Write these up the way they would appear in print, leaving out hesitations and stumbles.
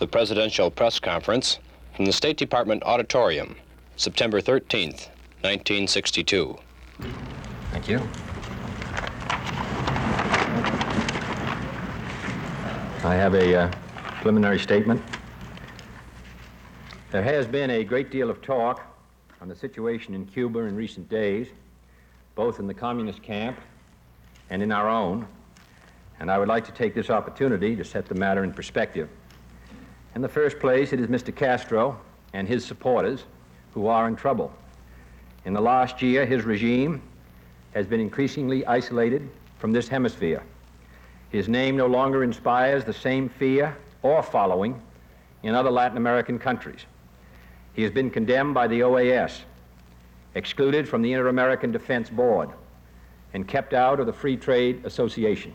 the Presidential Press Conference from the State Department Auditorium, September 13th, 1962. Thank you. I have a preliminary statement. There has been a great deal of talk on the situation in Cuba in recent days, both in the communist camp and in our own, and I would like to take this opportunity to set the matter in perspective. In the first place, it is Mr. Castro and his supporters who are in trouble. In the last year, his regime has been increasingly isolated from this hemisphere. His name no longer inspires the same fear or following in other Latin American countries. He has been condemned by the OAS, excluded from the Inter-American Defense Board, and kept out of the Free Trade Association.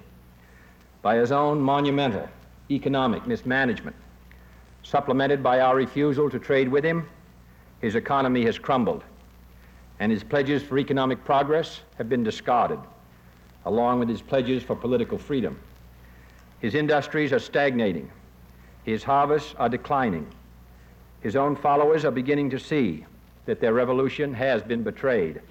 By his own monumental economic mismanagement, supplemented by our refusal to trade with him, his economy has crumbled, and his pledges for economic progress have been discarded, along with his pledges for political freedom. His industries are stagnating. His harvests are declining. His own followers are beginning to see that their revolution has been betrayed.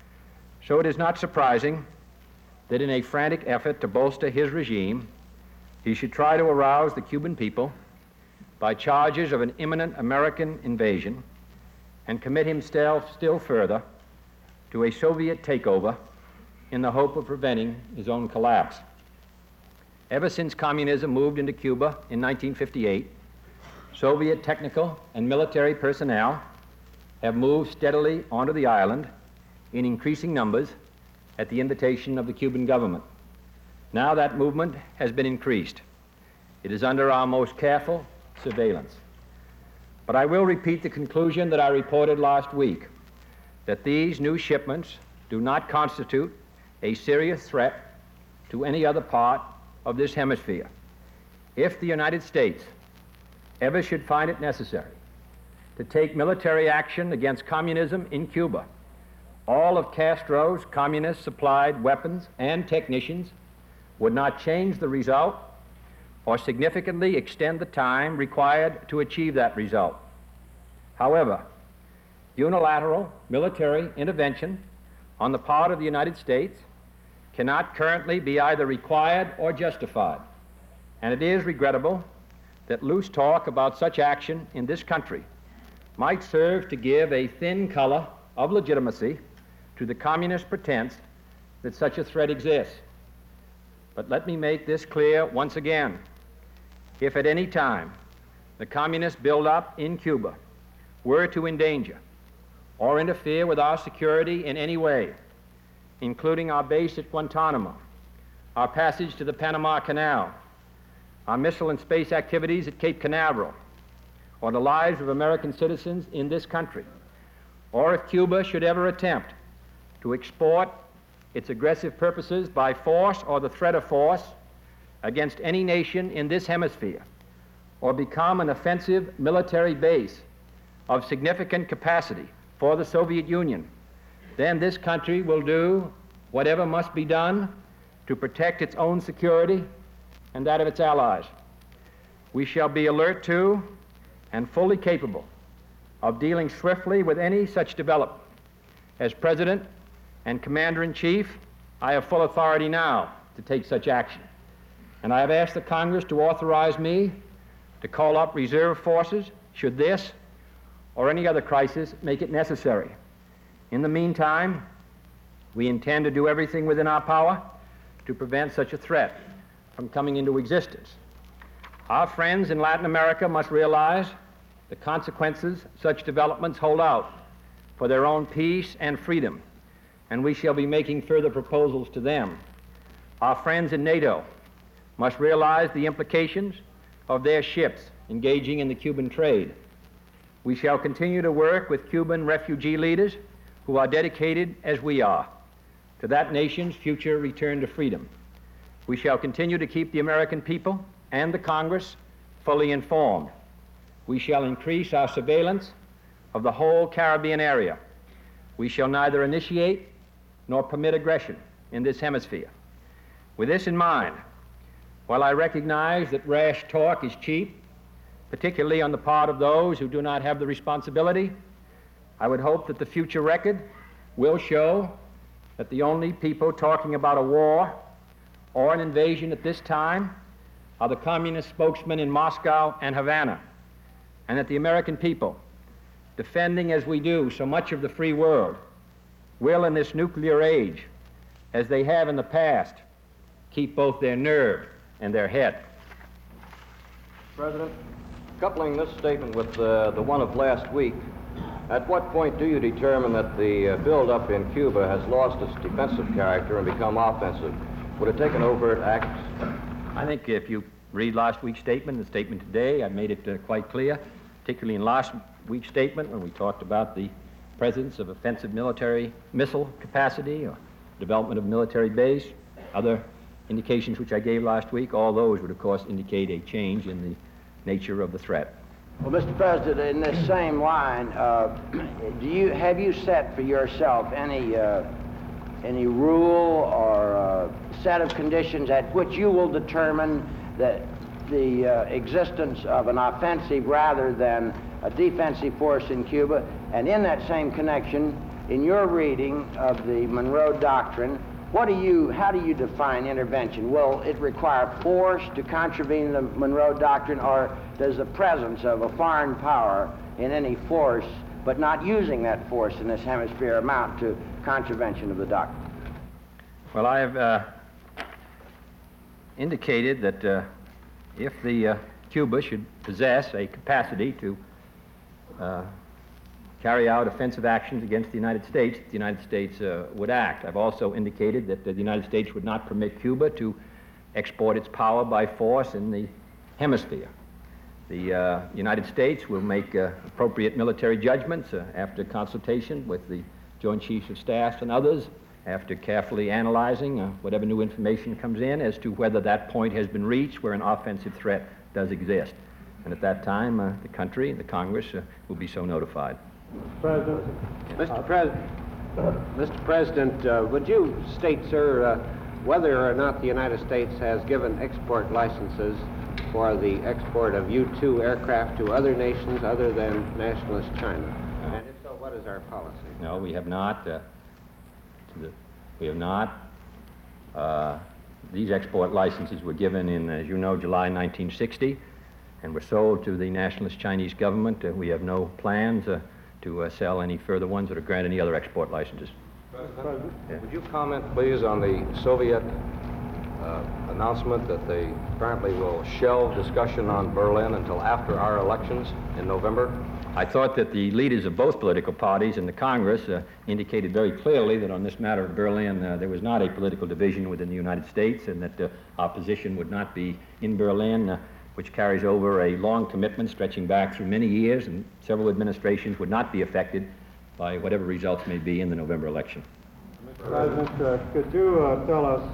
So it is not surprising that in a frantic effort to bolster his regime, he should try to arouse the Cuban people by charges of an imminent American invasion and commit himself still further to a Soviet takeover in the hope of preventing his own collapse. Ever since communism moved into Cuba in 1958, Soviet technical and military personnel have moved steadily onto the island in increasing numbers at the invitation of the Cuban government. Now that movement has been increased. It is under our most careful surveillance. But I will repeat the conclusion that I reported last week, that these new shipments do not constitute a serious threat to any other part of this hemisphere. If the United States ever should find it necessary to take military action against communism in Cuba, all of Castro's communist-supplied weapons and technicians would not change the result or significantly extend the time required to achieve that result. However, unilateral military intervention on the part of the United States cannot currently be either required or justified, and it is regrettable that loose talk about such action in this country might serve to give a thin color of legitimacy to the communist pretense that such a threat exists. But let me make this clear once again. If at any time the communist buildup in Cuba were to endanger or interfere with our security in any way, including our base at Guantanamo, our passage to the Panama Canal, our missile and space activities at Cape Canaveral, or the lives of American citizens in this country, or if Cuba should ever attempt to export its aggressive purposes by force or the threat of force against any nation in this hemisphere, or become an offensive military base of significant capacity for the Soviet Union, then this country will do whatever must be done to protect its own security and that of its allies. We shall be alert to and fully capable of dealing swiftly with any such development. As President and Commander-in-Chief, I have full authority now to take such action, and I have asked the Congress to authorize me to call up reserve forces should this or any other crisis make it necessary. In the meantime, we intend to do everything within our power to prevent such a threat from coming into existence. Our friends in Latin America must realize the consequences such developments hold out for their own peace and freedom, and we shall be making further proposals to them. Our friends in NATO must realize the implications of their ships engaging in the Cuban trade. We shall continue to work with Cuban refugee leaders who are dedicated, as we are, to that nation's future return to freedom. We shall continue to keep the American people and the Congress fully informed. We shall increase our surveillance of the whole Caribbean area. We shall neither initiate nor permit aggression in this hemisphere. With this in mind, while I recognize that rash talk is cheap particularly on the part of those who do not have the responsibility. I would hope that the future record will show that the only people talking about a war or an invasion at this time are the communist spokesmen in Moscow and Havana, and that the American people, defending as we do so much of the free world, will in this nuclear age, as they have in the past, keep both their nerve and their head. President, coupling this statement with the one of last week, at what point do you determine that the buildup in Cuba has lost its defensive character and become offensive? Would it take an overt act? I think if you read last week's statement, the statement today, I made it quite clear, particularly in last week's statement when we talked about the presence of offensive military missile capacity or development of military base, other indications which I gave last week, all those would of course indicate a change in the nature of the threat. Well, Mr. President, in this same line, have you set for yourself any rule or set of conditions at which you will determine that the existence of an offensive rather than a defensive force in Cuba? And in that same connection, in your reading of the Monroe Doctrine, how do you define intervention? Will it require force to contravene the Monroe Doctrine, or does the presence of a foreign power in any force, but not using that force in this hemisphere, amount to contravention of the doctrine? Well, I have indicated that if Cuba should possess a capacity to carry out offensive actions against the United States would act. I've also indicated that the United States would not permit Cuba to export its power by force in the hemisphere. The United States will make appropriate military judgments after consultation with the Joint Chiefs of Staff and others, after carefully analyzing whatever new information comes in as to whether that point has been reached where an offensive threat does exist. And at that time, the country, the Congress, will be so notified. Mr. President, would you state, sir, whether or not the United States has given export licenses for the export of U-2 aircraft to other nations other than nationalist China? And if so, what is our policy? No, we have not. We have not. These export licenses were given in, as you know, July 1960, and were sold to the nationalist Chinese government. We have no plans to sell any further ones or to grant any other export licenses. President, would you comment, please, on the Soviet announcement that they apparently will shelve discussion on Berlin until after our elections in November? I thought that the leaders of both political parties in the Congress indicated very clearly that on this matter of Berlin there was not a political division within the United States, and that our position would not be in Berlin, which carries over a long commitment stretching back through many years, and several administrations would not be affected by whatever results may be in the November election. President, could you tell us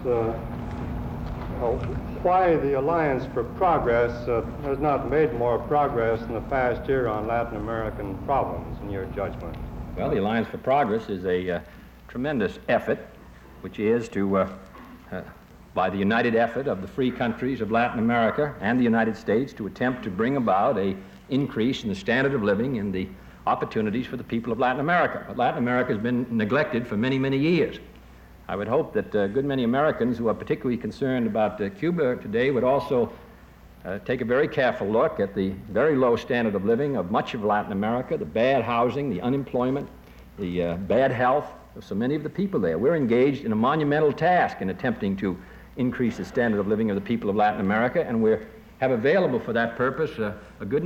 why the Alliance for Progress has not made more progress in the past year on Latin American problems, in your judgment? Well, the Alliance for Progress is a tremendous effort, which is to by the united effort of the free countries of Latin America and the United States to attempt to bring about an increase in the standard of living and the opportunities for the people of Latin America. But Latin America has been neglected for many, many years. I would hope that a good many Americans who are particularly concerned about Cuba today would also take a very careful look at the very low standard of living of much of Latin America, the bad housing, the unemployment, the bad health of so many of the people there. We're engaged in a monumental task in attempting to increase the standard of living of the people of Latin America, and we have available for that purpose a good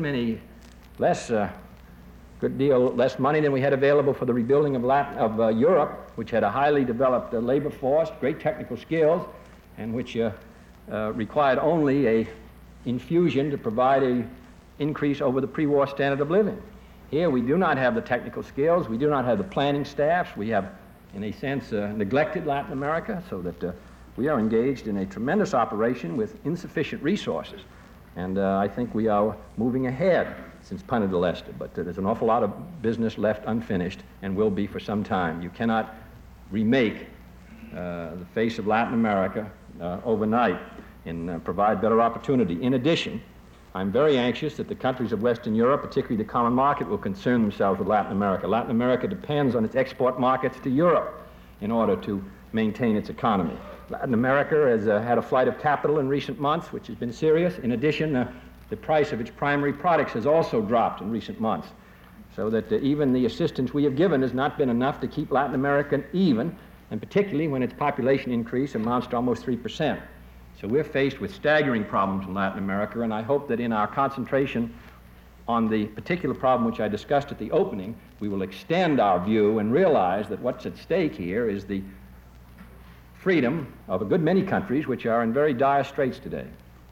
deal less money than we had available for the rebuilding of Europe, which had a highly developed labor force, great technical skills, and which required only a infusion to provide an increase over the pre-war standard of living. Here we do not have the technical skills, we do not have the planning staffs, we have, in a sense, neglected Latin America, so that we are engaged in a tremendous operation with insufficient resources. And I think we are moving ahead since Punta del Este, but there's an awful lot of business left unfinished and will be for some time. You cannot remake the face of Latin America overnight and provide better opportunity. In addition, I'm very anxious that the countries of Western Europe, particularly the common market, will concern themselves with Latin America. Latin America depends on its export markets to Europe in order to maintain its economy. Latin America has had a flight of capital in recent months, which has been serious. In addition, the price of its primary products has also dropped in recent months, so that even the assistance we have given has not been enough to keep Latin America even, and particularly when its population increase amounts to almost 3%. So we're faced with staggering problems in Latin America, and I hope that in our concentration on the particular problem which I discussed at the opening, we will extend our view and realize that what's at stake here is the freedom of a good many countries which are in very dire straits today.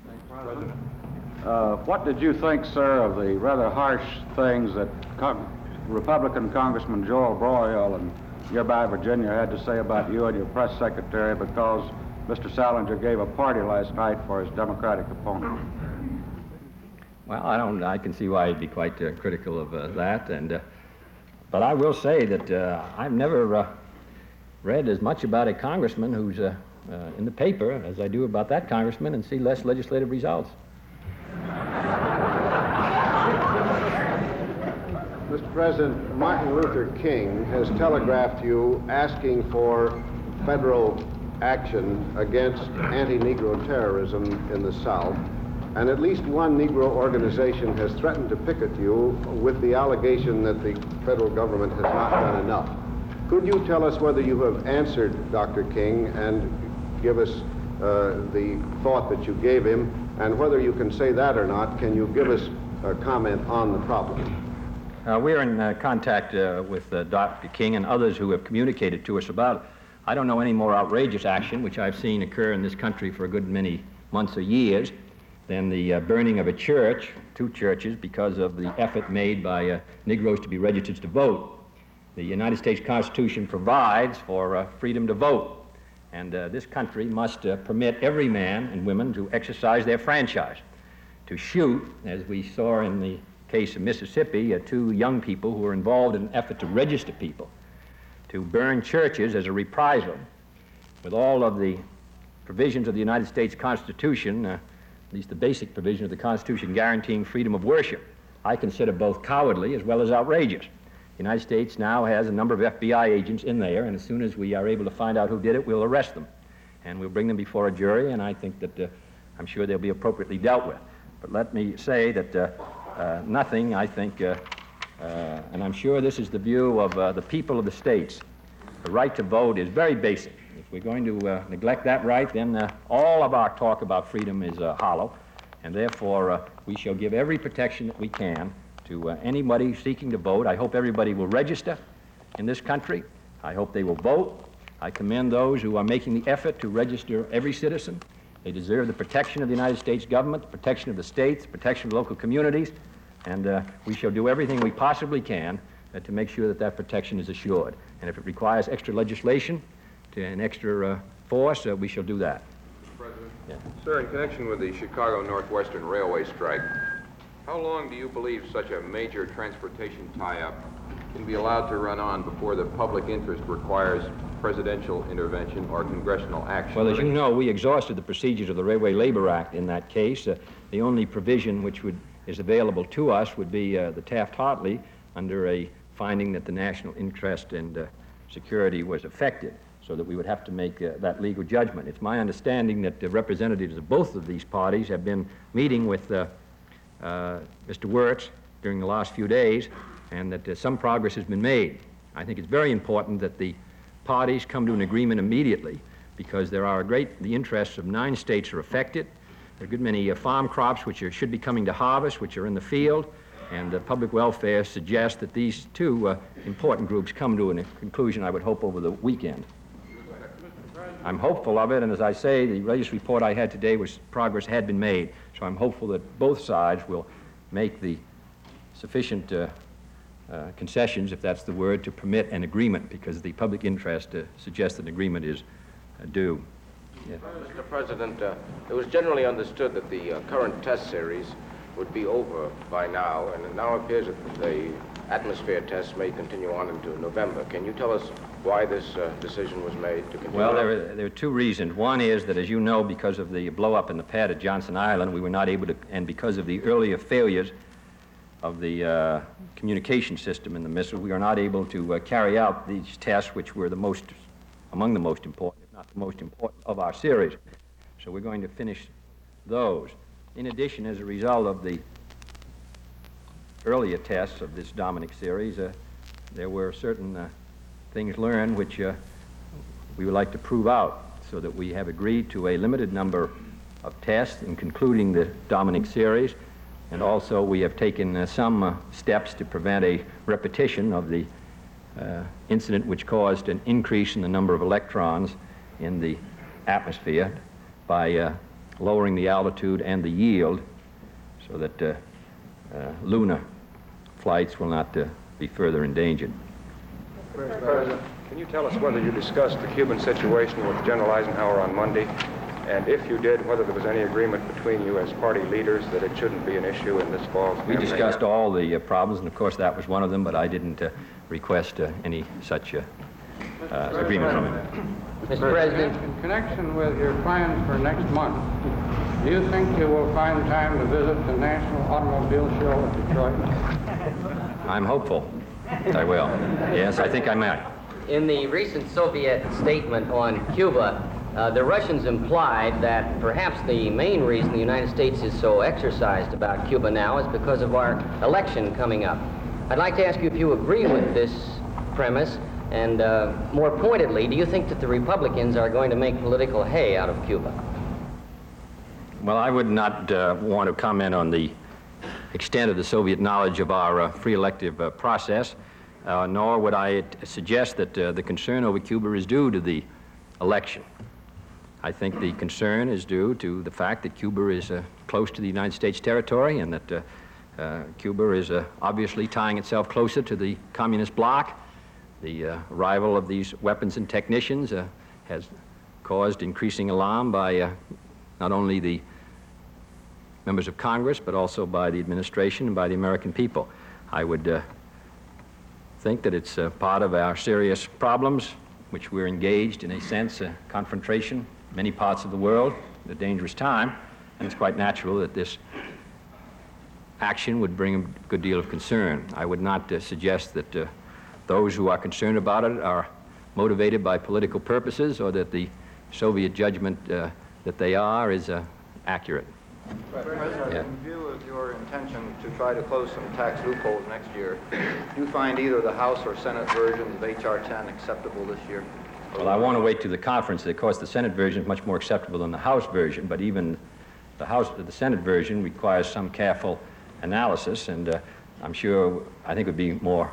What did you think, sir, of the rather harsh things that Republican Congressman Joel Broyhill in nearby Virginia had to say about you and your press secretary because Mr. Salinger gave a party last night for his Democratic opponent? Well, I can see why he'd be quite critical of that, but I will say that I've never read as much about a congressman who's in the paper as I do about that congressman and see less legislative results. Mr. President, Martin Luther King has telegraphed you asking for federal action against anti-Negro terrorism in the South, and at least one Negro organization has threatened to picket you with the allegation that the federal government has not done enough. Could you tell us whether you have answered Dr. King and give us the thought that you gave him, and whether you can say that or not, can you give us a comment on the problem? We're in contact with Dr. King and others who have communicated to us about it. I don't know any more outrageous action, which I've seen occur in this country for a good many months or years, than the burning of a church, 2 churches, because of the effort made by Negroes to be registered to vote. The United States Constitution provides for freedom to vote, and this country must permit every man and woman to exercise their franchise. To shoot, as we saw in the case of Mississippi, 2 young people who were involved in an effort to register people, to burn churches as a reprisal, with all of the provisions of the United States Constitution, at least the basic provision of the Constitution guaranteeing freedom of worship, I consider both cowardly as well as outrageous. The United States now has a number of FBI agents in there, and as soon as we are able to find out who did it, we'll arrest them. And we'll bring them before a jury, and I think that I'm sure they'll be appropriately dealt with. But let me say that nothing, I think, and I'm sure this is the view of the people of the states. The right to vote is very basic. If we're going to neglect that right, then all of our talk about freedom is hollow, and therefore we shall give every protection that we can to anybody seeking to vote. I hope everybody will register in this country. I hope they will vote. I commend those who are making the effort to register every citizen. They deserve the protection of the United States government, the protection of the states, the protection of the local communities, and we shall do everything we possibly can to make sure that that protection is assured. And if it requires extra legislation and extra force, we shall do that. Mr. President? Yeah. Sir, in connection with the Chicago Northwestern Railway strike, how long do you believe such a major transportation tie-up can be allowed to run on before the public interest requires presidential intervention or congressional action? Well, as you know, we exhausted the procedures of the Railway Labor Act in that case. The only provision which is available to us would be the Taft-Hartley under a finding that the national interest and security was affected, so that we would have to make that legal judgment. It's my understanding that the representatives of both of these parties have been meeting with Mr. Wirtz during the last few days, and that some progress has been made. I think it's very important that the parties come to an agreement immediately, because there are the interests of 9 states are affected. There are a good many farm crops which should be coming to harvest, which are in the field, and public welfare suggests that these 2 important groups come to a conclusion, I would hope, over the weekend. I'm hopeful of it, and as I say, the latest report I had today was progress had been made, so I'm hopeful that both sides will make the sufficient concessions, if that's the word, to permit an agreement, because the public interest suggests that an agreement is due. Yeah. Mr. President, it was generally understood that the current test series would be over by now, and it now appears that the atmosphere tests may continue on into November. Can you tell us why this decision was made to continue? Well, there are two reasons. One is that, as you know, because of the blow-up in the pad at Johnson Island, we were not able to, and because of the earlier failures of the communication system in the missile, we are not able to carry out these tests, which were among the most important, if not the most important, of our series. So we're going to finish those. In addition, as a result of the earlier tests of this Dominic series, there were certain things learned which we would like to prove out, so that we have agreed to a limited number of tests in concluding the Dominic series, and also we have taken some steps to prevent a repetition of the incident which caused an increase in the number of electrons in the atmosphere by lowering the altitude and the yield, so that lunar flights will not be further endangered. Mr. President, can you tell us whether you discussed the Cuban situation with General Eisenhower on Monday, and if you did, whether there was any agreement between you as party leaders that it shouldn't be an issue in this fall's campaign? We discussed all the problems, and of course that was one of them, but I didn't request any such agreement from him. Mr. President, in connection with your plans for next month, do you think you will find time to visit the National Automobile Show at Detroit? I'm hopeful I will. Yes, I think I might. In the recent Soviet statement on Cuba, the Russians implied that perhaps the main reason the United States is so exercised about Cuba now is because of our election coming up. I'd like to ask you if you agree with this premise, and more pointedly, do you think that the Republicans are going to make political hay out of Cuba? Well, I would not want to comment on the extent of the Soviet knowledge of our free elective process, nor would I suggest that the concern over Cuba is due to the election. I think the concern is due to the fact that Cuba is close to the United States territory, and that Cuba is obviously tying itself closer to the communist bloc. The arrival of these weapons and technicians has caused increasing alarm by not only the members of Congress, but also by the administration and by the American people. I would think that it's part of our serious problems, which we're engaged in a sense, confrontation in many parts of the world, at a dangerous time, and it's quite natural that this action would bring a good deal of concern. I would not suggest that those who are concerned about it are motivated by political purposes, or that the Soviet judgment that they are is accurate. President, in view of your intention to try to close some tax loopholes next year, do you find either the House or Senate versions of H.R. 10 acceptable this year? Well, I want to wait to the conference. Of course, the Senate version is much more acceptable than the House version, but even the Senate version requires some careful analysis, and I think it would be more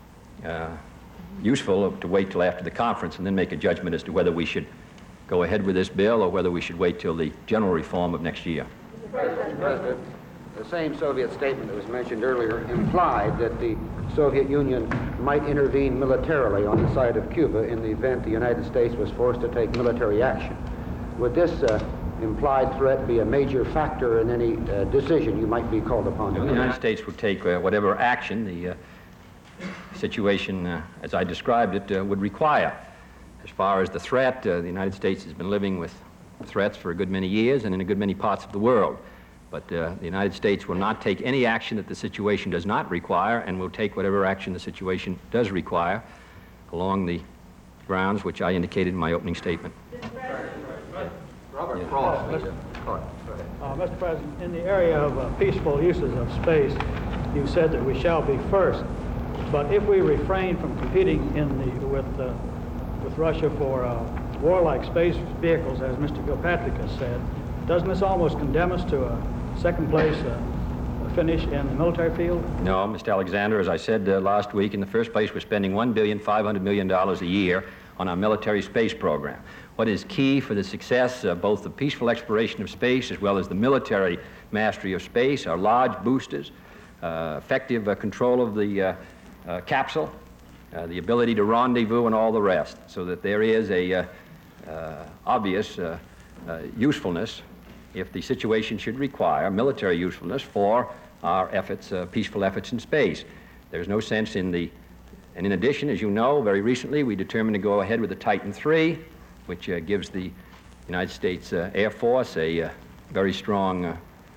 useful to wait till after the conference and then make a judgment as to whether we should go ahead with this bill or whether we should wait till the general reform of next year. Mr. President, the same Soviet statement that was mentioned earlier implied that the Soviet Union might intervene militarily on the side of Cuba in the event the United States was forced to take military action. Would this implied threat be a major factor in any decision you might be called upon to make? The United States would take whatever action the situation, as I described it, would require. As far as the threat, the United States has been living with threats for a good many years and in a good many parts of the world. But the United States will not take any action that the situation does not require, and will take whatever action the situation does require along the grounds which I indicated in my opening statement. Robert Frost. Mr. President, in the area of peaceful uses of space, you said that we shall be first. But if we refrain from competing with Russia for warlike space vehicles, as Mr. Gilpatrick has said, doesn't this almost condemn us to a second place finish in the military field? No, Mr. Alexander, as I said last week, in the first place, we're spending $1.5 billion a year on our military space program. What is key for the success of both the peaceful exploration of space as well as the military mastery of space are large boosters, effective control of the capsule, the ability to rendezvous, and all the rest, so that there is a obvious usefulness, if the situation should require military usefulness, for our efforts, peaceful efforts in space. There's no sense in the And in addition, as you know, very recently we determined to go ahead with the Titan III, which gives the United States Air Force a very strong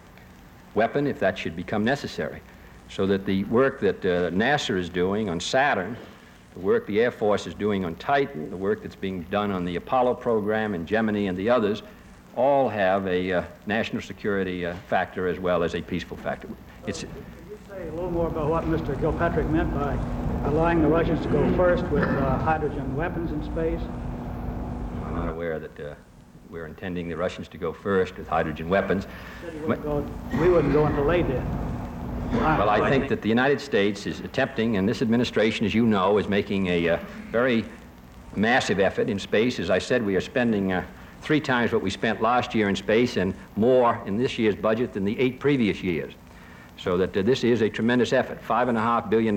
weapon if that should become necessary. So that the work that NASA is doing on Saturn, the work the Air Force is doing on Titan, the work that's being done on the Apollo program and Gemini and the others, all have a national security factor as well as a peaceful factor. Could you say a little more about what Mr. Gilpatrick meant by allowing the Russians to go first with hydrogen weapons in space? I'm not aware that we're intending the Russians to go first with hydrogen weapons. We wouldn't go until they did. Well, I think that the United States is attempting, and this administration, as you know, is making a very massive effort in space. As I said, we are spending 3 times what we spent last year in space and more in this year's budget than the 8 previous years. So that this is a tremendous effort, $5.5 billion,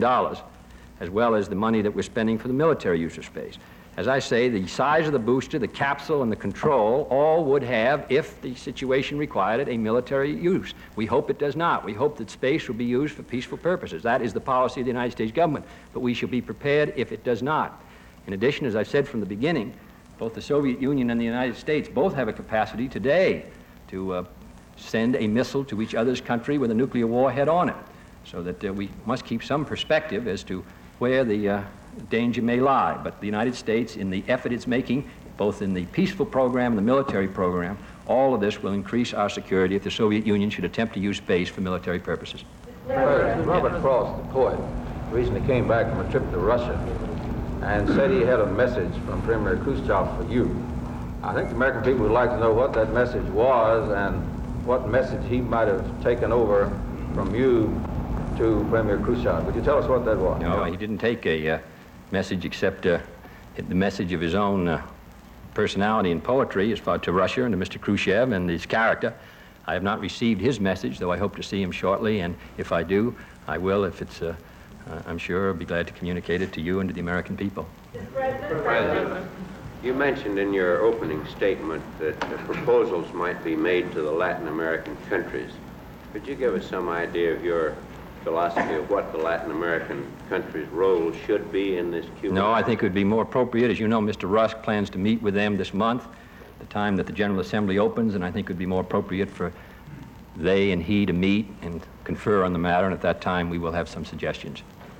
as well as the money that we're spending for the military use of space. As I say, the size of the booster, the capsule, and the control all would have, if the situation required it, a military use. We hope it does not. We hope that space will be used for peaceful purposes. That is the policy of the United States government, but we shall be prepared if it does not. In addition, as I said from the beginning, both the Soviet Union and the United States both have a capacity today to send a missile to each other's country with a nuclear warhead on it, so that we must keep some perspective as to where the danger may lie. But the United States, in the effort it's making, both in the peaceful program and the military program, all of this will increase our security if the Soviet Union should attempt to use space for military purposes. Robert Frost, the poet, recently came back from a trip to Russia and said he had a message from Premier Khrushchev for you. I think the American people would like to know what that message was and what message he might have taken over from you to Premier Khrushchev. Would you tell us what that was? No, he didn't take a message except the message of his own personality and poetry as far to Russia and to Mr. Khrushchev and his character. I have not received his message, though I hope to see him shortly, and if I do, I will, if it's, I'm sure, I'll be glad to communicate it to you and to the American people. Mr. President, you mentioned in your opening statement that proposals might be made to the Latin American countries. Could you give us some idea of your philosophy of what the Latin American countries' role should be in this Cuban? No, I think it would be more appropriate. As you know, Mr. Rusk plans to meet with them this month, the time that the General Assembly opens, and I think it would be more appropriate for they and he to meet and confer on the matter, and at that time we will have some suggestions.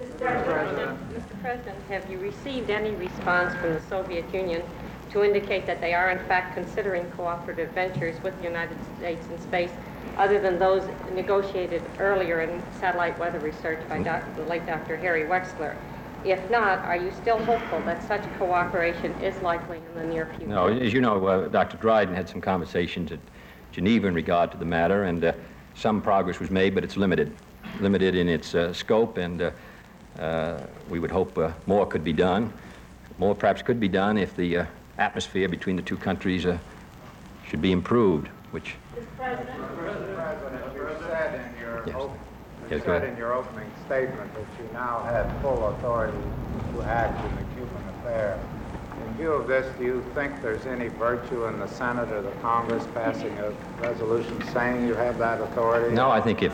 Mr. President, have you received any response from the Soviet Union to indicate that they are in fact considering cooperative ventures with the United States in space, other than those negotiated earlier in satellite weather research by the late Dr. Harry Wexler? If not, are you still hopeful that such cooperation is likely in the near future? No, as you know, Dr. Dryden had some conversations at Geneva in regard to the matter, and some progress was made, but it's limited in its scope, and we would hope more could be done. More perhaps could be done if the atmosphere between the two countries should be improved, which... You said in your opening statement that you now had full authority to act in the Cuban affair. In view of this, do you think there's any virtue in the Senate or the Congress passing a resolution saying you have that authority? No, I think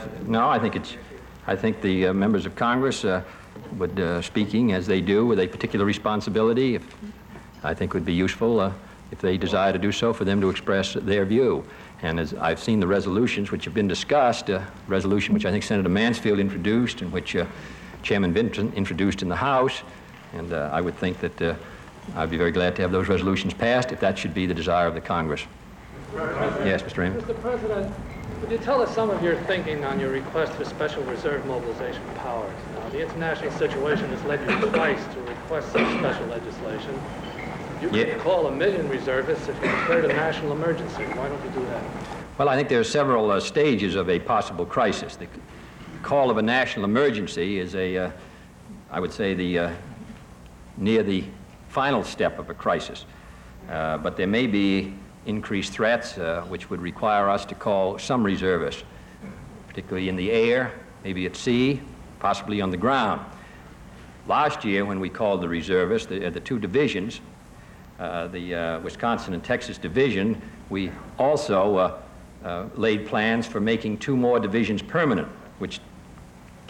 the members of Congress would, speaking as they do with a particular responsibility, I think would be useful if they desire to do so, for them to express their view. And as I've seen the resolutions which have been discussed, a resolution which I think Senator Mansfield introduced and which Chairman Vinton introduced in the House, and I would think that I'd be very glad to have those resolutions passed if that should be the desire of the Congress. Yes, Mr. Raymond. Mr. President, would you tell us some of your thinking on your request for special reserve mobilization powers? Now, the international situation has led you twice to request such special legislation. You could call 1 million reservists if you declared a national emergency. Why don't you do that? Well, I think there are several stages of a possible crisis. The call of a national emergency is I would say, near the final step of a crisis. But there may be increased threats which would require us to call some reservists, particularly in the air, maybe at sea, possibly on the ground. Last year, when we called the reservists, the two divisions, the Wisconsin and Texas division, we also laid plans for making 2 more divisions permanent, which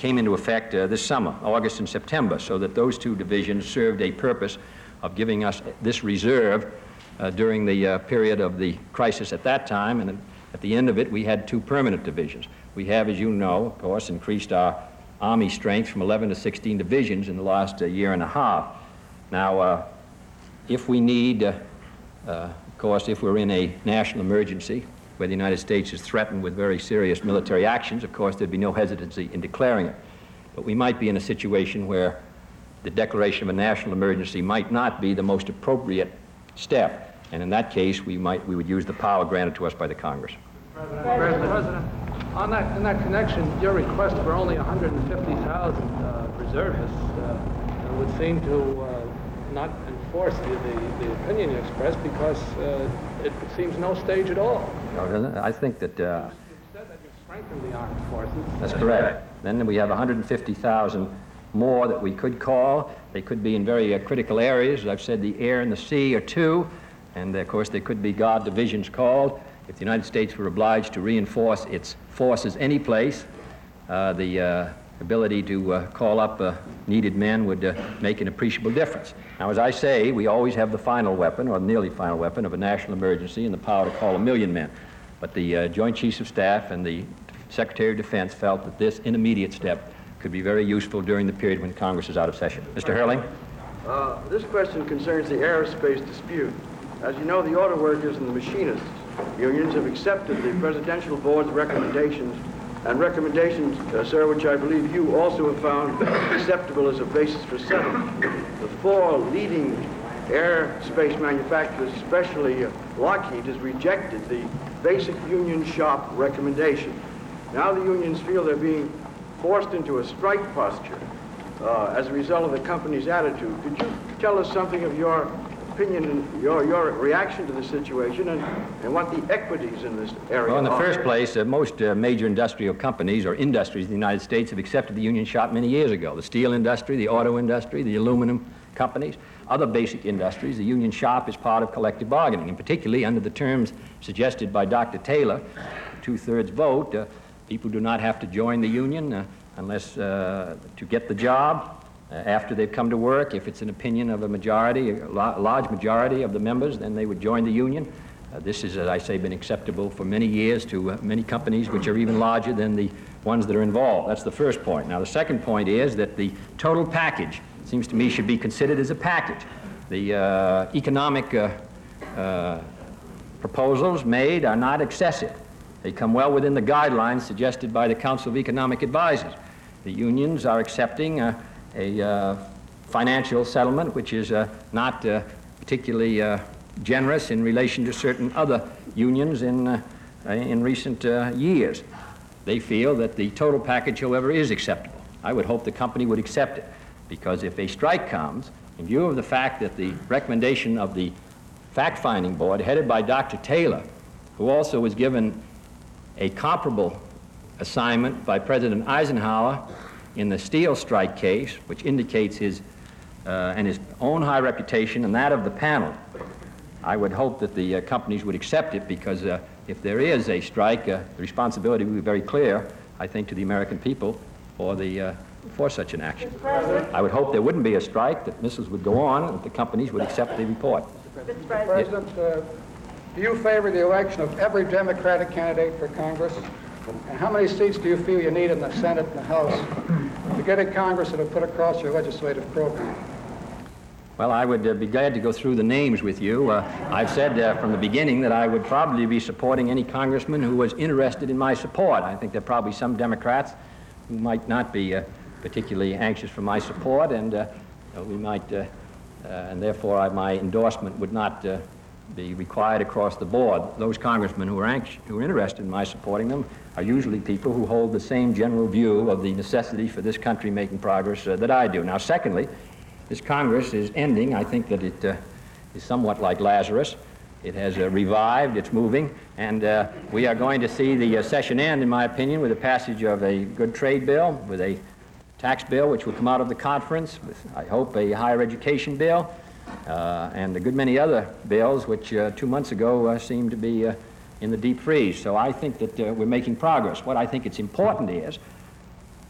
came into effect this summer, August and September, so that those two divisions served a purpose of giving us this reserve during the period of the crisis at that time, and at the end of it, we had two permanent divisions. We have, as you know, of course, increased our Army strength from 11 to 16 divisions in the last year and a half. Now, if we need, of course, if we're in a national emergency where the United States is threatened with very serious military actions, of course, there'd be no hesitancy in declaring it. But we might be in a situation where the declaration of a national emergency might not be the most appropriate step. And in that case, we would use the power granted to us by the Congress. President, in that connection, your request for only 150,000 reservists would seem to not enforce the opinion you expressed, because it seems no stage at all. No, I think that... Instead that you strengthen the armed forces. That's correct. Then we have 150,000 more that we could call. They could be in very critical areas. As I've said, the air and the sea are two, and of course they could be Guard divisions called. If the United States were obliged to reinforce its forces any place, the ability to call up needed men would make an appreciable difference. Now, as I say, we always have the final weapon, or nearly final weapon, of a national emergency and the power to call 1,000,000 men. But the Joint Chiefs of Staff and the Secretary of Defense felt that this intermediate step could be very useful during the period when Congress is out of session. Mr. Hurling? This question concerns the aerospace dispute. As you know, the auto workers and the machinists unions have accepted the Presidential Board's recommendations, and recommendations, sir, which I believe you also have found acceptable as a basis for settlement. The four leading aerospace manufacturers, especially Lockheed, has rejected the basic union shop recommendation. Now the unions feel they're being forced into a strike posture as a result of the company's attitude. Could you tell us something of your opinion and your reaction to the situation, and what the equities in this area are? Well, in the first place, most major industrial companies or industries in the United States have accepted the union shop many years ago. The steel industry, the auto industry, the aluminum companies, other basic industries, the union shop is part of collective bargaining, and particularly under the terms suggested by Dr. Taylor, two-thirds vote, people do not have to join the union unless to get the job. After they've come to work, if it's an opinion of a majority, a large majority of the members, then they would join the union. This has, as I say, been acceptable for many years to many companies which are even larger than the ones that are involved. That's the first point. Now, the second point is that the total package, it seems to me, should be considered as a package. The economic proposals made are not excessive. They come well within the guidelines suggested by the Council of Economic Advisors. The unions are accepting a financial settlement which is not particularly generous in relation to certain other unions in recent years. They feel that the total package, however, is acceptable. I would hope the company would accept it, because if a strike comes, in view of the fact that the recommendation of the fact-finding board headed by Dr. Taylor, who also was given a comparable assignment by President Eisenhower in the steel strike case, which indicates his own high reputation and that of the panel, I would hope that the companies would accept it, because if there is a strike, the responsibility will be very clear, I think, to the American people for such an action. I would hope there wouldn't be a strike, that missiles would go on, and that the companies would accept the report. Mr. President, do you favor the election of every Democratic candidate for Congress? And how many seats do you feel you need in the Senate and the House to get a Congress that will put across your legislative program? Well, I would be glad to go through the names with you. I've said from the beginning that I would probably be supporting any congressman who was interested in my support. I think there are probably some Democrats who might not be particularly anxious for my support, and we might, and therefore my endorsement would not be required across the board. Those congressmen who are interested in my supporting them are usually people who hold the same general view of the necessity for this country making progress that I do. Now, secondly, this Congress is ending. I think that it is somewhat like Lazarus. It has revived, it's moving, and we are going to see the session end, in my opinion, with the passage of a good trade bill, with a tax bill which will come out of the conference, with, I hope, a higher education bill, and a good many other bills which 2 months ago seemed to be in the deep freeze. So I think that we're making progress. What I think it's important is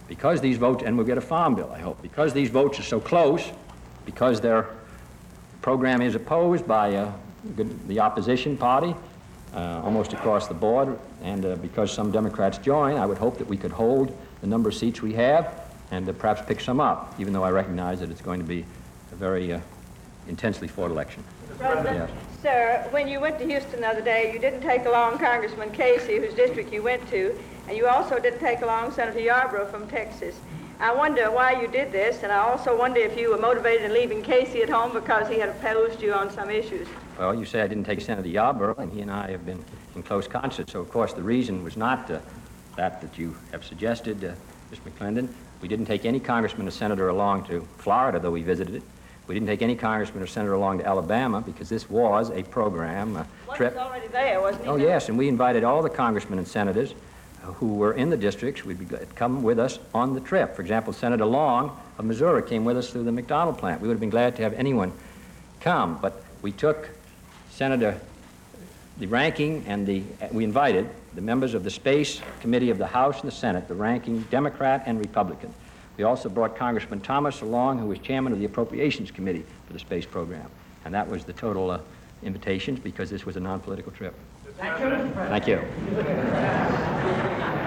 because these votes, and we'll get a farm bill, I hope, because these votes are so close, because their program is opposed by the opposition party almost across the board, and because some Democrats join, I would hope that we could hold the number of seats we have and perhaps pick some up, even though I recognize that it's going to be a very intensely fought election. President, Yes. sir, when you went to Houston the other day, you didn't take along Congressman Casey, whose district you went to, and you also didn't take along Senator Yarborough from Texas. I wonder why you did this, and I also wonder if you were motivated in leaving Casey at home because he had opposed you on some issues. Well, you say I didn't take Senator Yarborough, and he and I have been in close concert, so of course the reason was not that you have suggested, Ms. McClendon. We didn't take any congressman or senator along to Florida, though we visited it. We didn't take any congressman or senator along to Alabama because this was a program trip. One was already there, wasn't he? Oh, yes, and we invited all the congressmen and senators who were in the districts. We'd be glad to come with us on the trip. For example, Senator Long of Missouri came with us through the McDonald plant. We would have been glad to have anyone come, but we took the ranking and we invited the members of the Space Committee of the House and the Senate, the ranking Democrat and Republican. We also brought Congressman Thomas along, who was chairman of the Appropriations Committee for the space program. And that was the total invitations because this was a non-political trip. Thank you, Mr. President. Thank you.